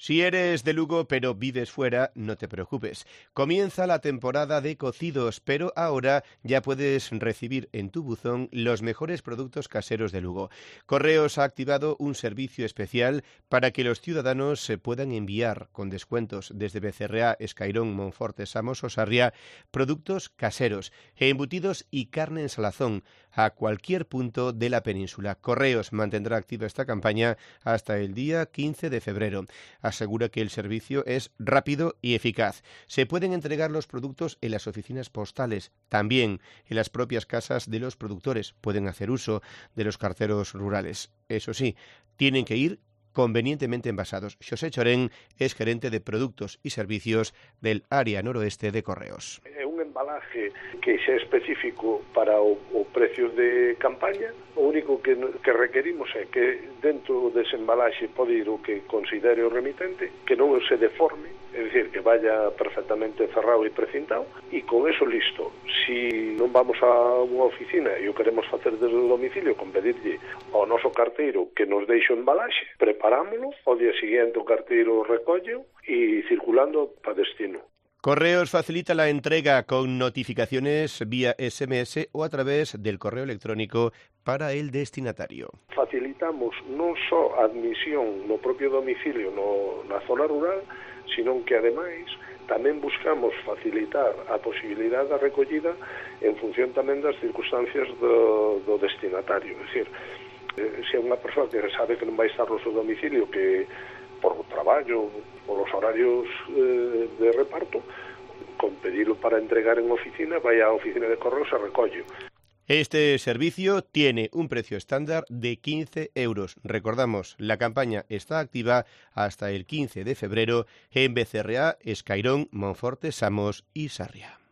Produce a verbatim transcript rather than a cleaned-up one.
Si eres de Lugo pero vives fuera, no te preocupes. Comienza la temporada de cocidos, pero ahora ya puedes recibir en tu buzón los mejores productos caseros de Lugo. Correos ha activado un servicio especial para que los ciudadanos se puedan enviar con descuentos desde Becerreá, Escairón, Monforte, Samos o Sarriá productos caseros, embutidos y carne en salazón a cualquier punto de la península. Correos mantendrá activa esta campaña hasta el día quince de febrero. Asegura que el servicio es rápido y eficaz. Se pueden entregar los productos en las oficinas postales, también en las propias casas de los productores. Pueden hacer uso de los carteros rurales. Eso sí, tienen que ir convenientemente envasados. Xosé Chorén es gerente de productos y servicios del área noroeste de Correos. É un embalaje que xa é específico para o, o precio de campaña. O único que, que requerimos é que dentro dese embalaxe pode ir o que considere o remitente, que non se deforme, é dicir, que vaya perfectamente cerrado e precintado, e con eso listo. Si non vamos a unha oficina e o queremos facer desde o domicilio, con pedirlle ao noso carteiro que nos deixe o embalaxe, preparámoslo, ao día siguiente o carteiro recolle e circulando para destino. Correos facilita la entrega con notificaciones vía ese eme ese o a través del correo electrónico para el destinatario. Facilitamos non só a admisión no propio domicilio no, na zona rural, sino que ademais tamén buscamos facilitar a posibilidade da recollida en función tamén das circunstancias do, do destinatario. É dicir, se é unha persoa que sabe que non vai estar no seu domicilio, que por o traballo, por os horarios eh, de reparto, con pedirlo para entregar en oficina, vai á oficina de correos e recolle. Este servicio tiene un precio estándar de quince euros. Recordamos, la campaña está activa hasta el quince de febrero en Becerreá, Escairón, Monforte, Samos y Sarriá.